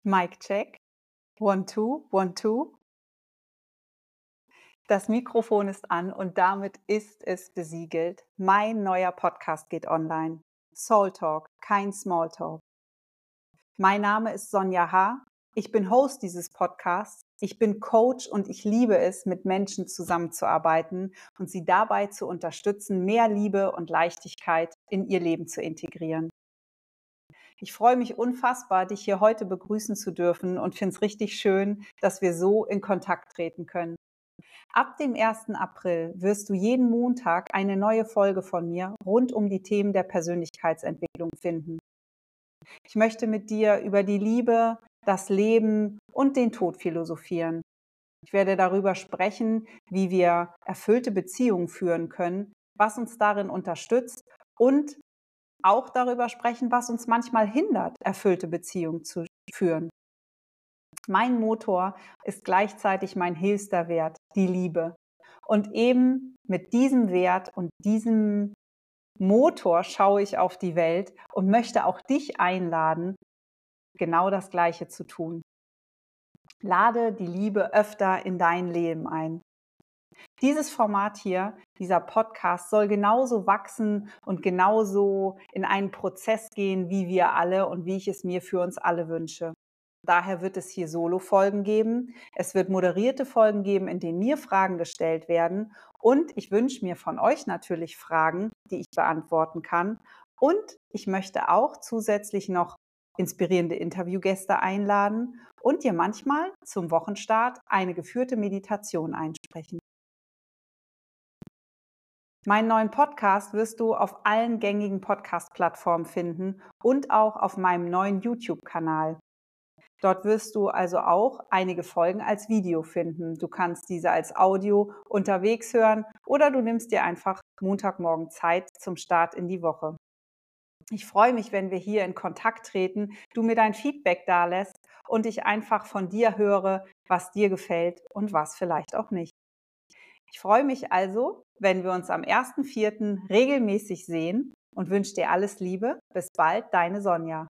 Mic check. One, two, one, two. Das Mikrofon ist an und damit ist es besiegelt. Mein neuer Podcast geht online. Soul Talk, kein Smalltalk. Mein Name ist Sonja H. Ich bin Host dieses Podcasts. Ich bin Coach und ich liebe es, mit Menschen zusammenzuarbeiten und sie dabei zu unterstützen, mehr Liebe und Leichtigkeit in ihr Leben zu integrieren. Ich freue mich unfassbar, dich hier heute begrüßen zu dürfen und finde es richtig schön, dass wir so in Kontakt treten können. Ab dem 1. April wirst du jeden Montag eine neue Folge von mir rund um die Themen der Persönlichkeitsentwicklung finden. Ich möchte mit dir über die Liebe, das Leben und den Tod philosophieren. Ich werde darüber sprechen, wie wir erfüllte Beziehungen führen können, was uns darin unterstützt und auch darüber sprechen, was uns manchmal hindert, erfüllte Beziehungen zu führen. Mein Motor ist gleichzeitig mein höchster Wert, die Liebe. Und eben mit diesem Wert und diesem Motor schaue ich auf die Welt und möchte auch dich einladen, genau das Gleiche zu tun. Lade die Liebe öfter in dein Leben ein. Dieses Format hier, dieser Podcast, soll genauso wachsen und genauso in einen Prozess gehen, wie wir alle und wie ich es mir für uns alle wünsche. Daher wird es hier Solo-Folgen geben. Es wird moderierte Folgen geben, in denen mir Fragen gestellt werden. Und ich wünsche mir von euch natürlich Fragen, die ich beantworten kann. Und ich möchte auch zusätzlich noch inspirierende Interviewgäste einladen und dir manchmal zum Wochenstart eine geführte Meditation einsprechen. Meinen neuen Podcast wirst du auf allen gängigen Podcast-Plattformen finden und auch auf meinem neuen YouTube-Kanal. Dort wirst du also auch einige Folgen als Video finden. Du kannst diese als Audio unterwegs hören oder du nimmst dir einfach Montagmorgen Zeit zum Start in die Woche. Ich freue mich, wenn wir hier in Kontakt treten, du mir dein Feedback dalässt und ich einfach von dir höre, was dir gefällt und was vielleicht auch nicht. Ich freue mich also, wenn wir uns am 1.4. regelmäßig sehen und wünsche dir alles Liebe. Bis bald, deine Sonja.